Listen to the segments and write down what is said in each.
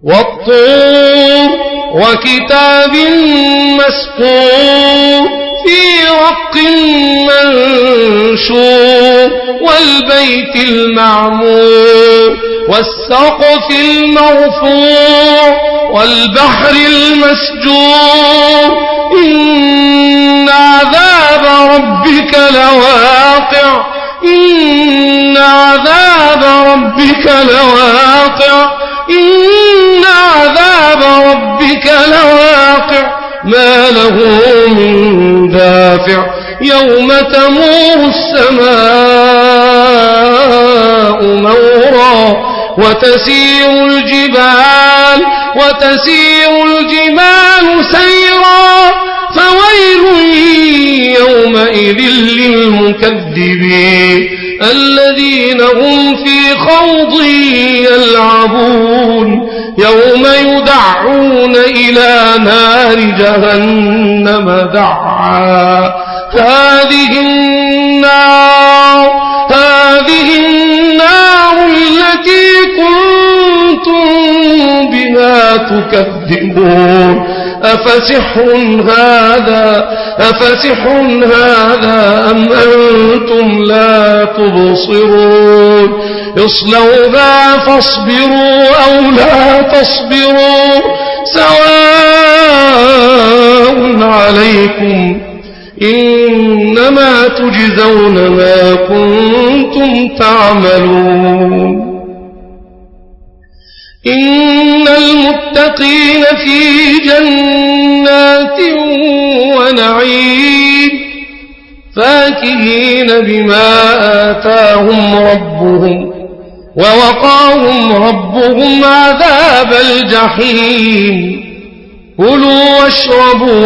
والطور وكتاب مسطور في رق منشور والبيت المعمور والسقف المرفوع والبحر المسجور إن عذاب ربك لواقع إن عذاب ربك لواقع إن عذاب ربك لواقع ما له من دافع يوم تمور السماء مورا وتسير الجبال سيرا فويل يومئذ للمكذبين الذين هم في خوض يلعبون يوم يدعون إلى نار جهنم دعا هذه النار التي كنتم بها تكذبون أفسحر هذا أم أنتم لا تبصرون اصلوها فاصبروا أو لا تصبروا سواء عليكم إنما تجزون ما كنتم تعملون إن المتقين في جنات ونعيم فاكهين بما آتاهم ربهم ووقاهم ربهم عذاب الجحيم كلوا واشربوا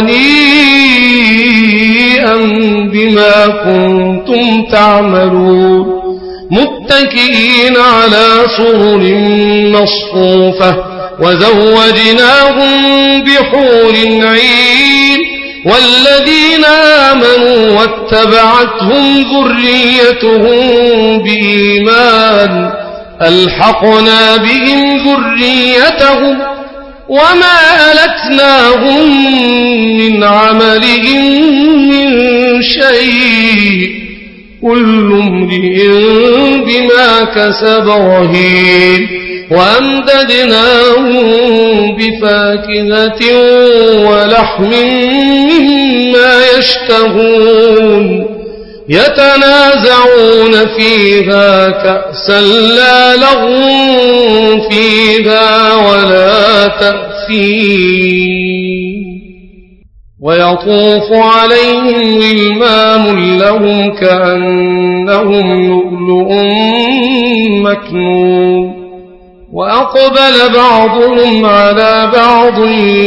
هنيئا بما كنتم تعملون متكئين على سرر مصفوفة وزوجناهم بحور عين والذين آمنوا واتبعتهم ذريتهم بإيمان ألحقنا بهم ذريتهم وما ألتناهم من عملهم من شيء كل امرئ بما كسب رهين وأمددناهم بفاكهة ولحم مما يشتهون يتنازعون فيها كأسا لا لغو فيها ولا تأثيم ويطوف عليهم غلمان لهم كأنهم لؤلؤ مكنون وأقبل بعضهم على بعض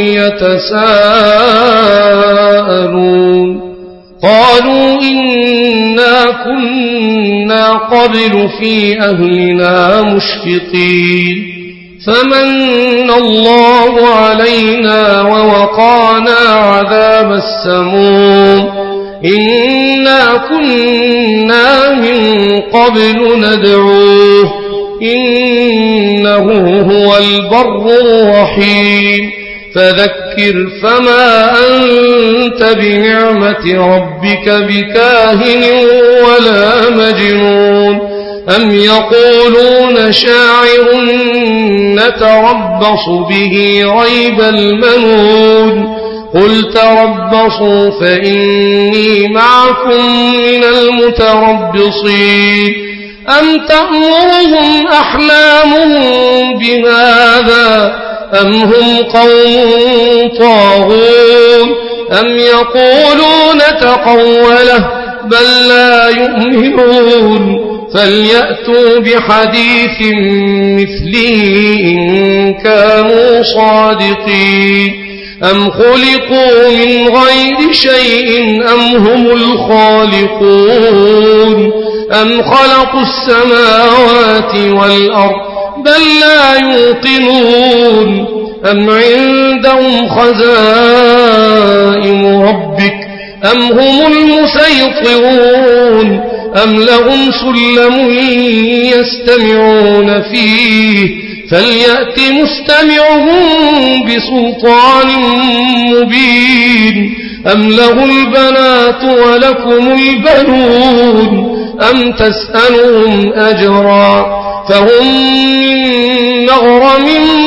يتساءلون قالوا إنا كنا قبل في أهلنا مشفقين فمن الله علينا ووقانا عذاب السموم إنا كنا من قبل ندعوه إنه هو البر الرحيم فذكر فما أنت بنعمة ربك بكاهن ولا مجنون أم يقولون شاعر نتربص به ريب المنون قل تربصوا فإني معكم من المتربصين أم تأمرهم أحلامهم بهذا أم هم قوم طاغون أم يقولون تقوله بل لا يؤمنون فليأتوا بحديث مثله إن كانوا صادقين أم خلقوا من غير شيء أم هم الخالقون أم خلقوا السماوات والأرض بل لا يوقنون أم عندهم خزائن ربك أم هم المسيطرون أم لهم سلم يستمعون فيه فليأت مستمعهم بسلطان مبين أم له البنات ولكم البنون أم تسألهم أجرا فهم من مغرم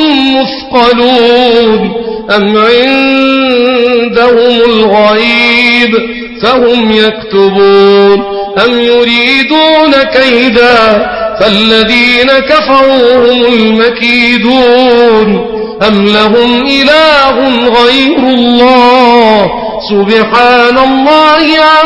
مثقلون أم عندهم الغيب فهم يكتبون أم يريدون كيدا فالذين كفروا هم المكيدون أم لهم إله غير الله سبحان الله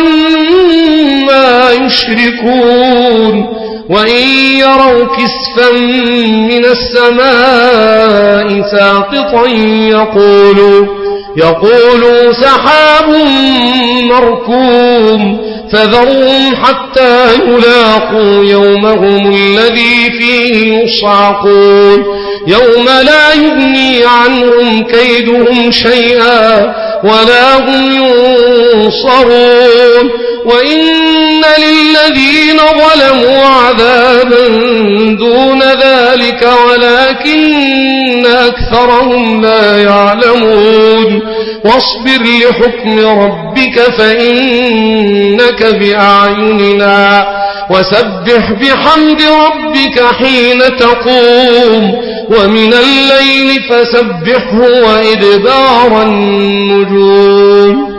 عما يشركون وإن يروا كسفا من السماء ساقطا يقولوا سحاب مركوم فذرهم حتى يلاقوا يومهم الذي فيه يصعقون يوم لا يغني عنهم كيدهم شيئا ولا هم ينصرون وإن للذين ظلموا عذابا دون ذلك ولكن أكثرهم لا يعلمون واصبر لحكم ربك فإنك بأعيننا وسبح بحمد ربك حين تقوم ومن الليل فسبحه وإدبار النجوم